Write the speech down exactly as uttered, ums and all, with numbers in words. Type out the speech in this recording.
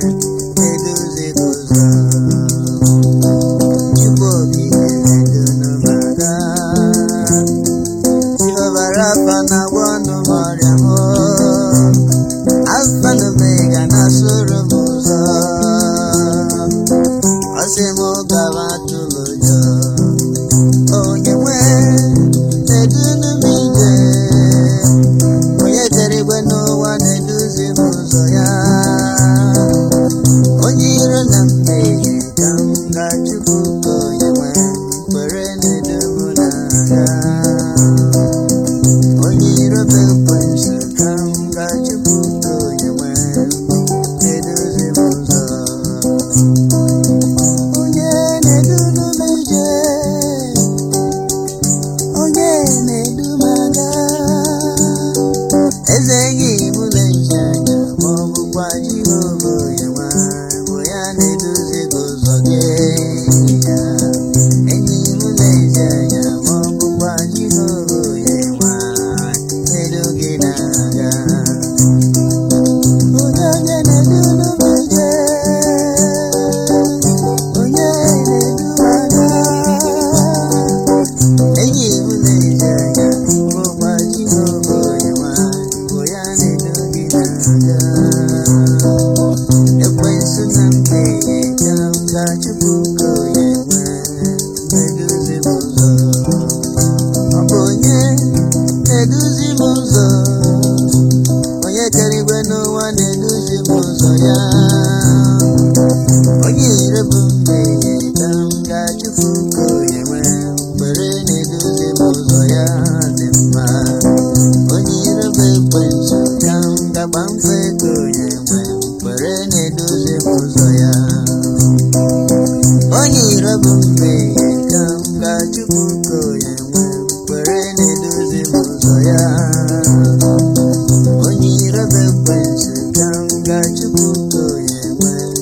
na-eduzi gị ụzọ. Chukwu okike na-edu m aga. Jehova Rafa na-agwọ ọnụ m ọrịa m. Alfa na Omega na-asụrụ m ụzọ. Ọ sị m gawa atụla ụjọ. Onye nwe na-edunu m ije. Onye kere igwe n'ụwa na-eduzi m ụzọ ya. Onye iro na mmehie ka m ga-achụpụ ka onye nwe kwere na-edu m n'agha. Onye iro bụ ekwensu ka m ga-achụpụ ka onye nwe na-eduzi m ụzọ. Onye na-edunu m ije. Onye na-edu m aga. Eze enyi m na-eji anya ma ọ bụkwa Jehova onye nwe bụ ya na-eduzi gị ụzọ gị. Enyi m na-eji anya ma ọ bụkwa Jehova onye nwe na-edu gị n'agha. Onye onye na-edunu m ije. Onye na-edu m aga. Enyi m na-eji anya ma ọ bụkwa Jehova onye nwe bụ ya na-edu gị n'agha. Ekwensu na mmehie ka m ga-achụpụ ka onye nwe na-eduzi m ụzọ. Ọ bụ onye na-eduzi m ụzọ. Onye kere igwe n'ụwa na-eduzi m ụzọ ya. Onye iro bụ mmehie ka m ga-achụpụ ka onye nwe kwere na-eduzi m ụzọ ya dị mma. Onye iro bụ ekwensu ka m ga-agba mfe ka onye nwe kwere na-eduzi m ụzọ ya. Onye iro bụ mmehie ka m ga-achụpụ ka onye nwe kwere na-eduzi m ụzọ ya. Onye iro bụ ekwensu ka m ga-achụpụ ka onye nwe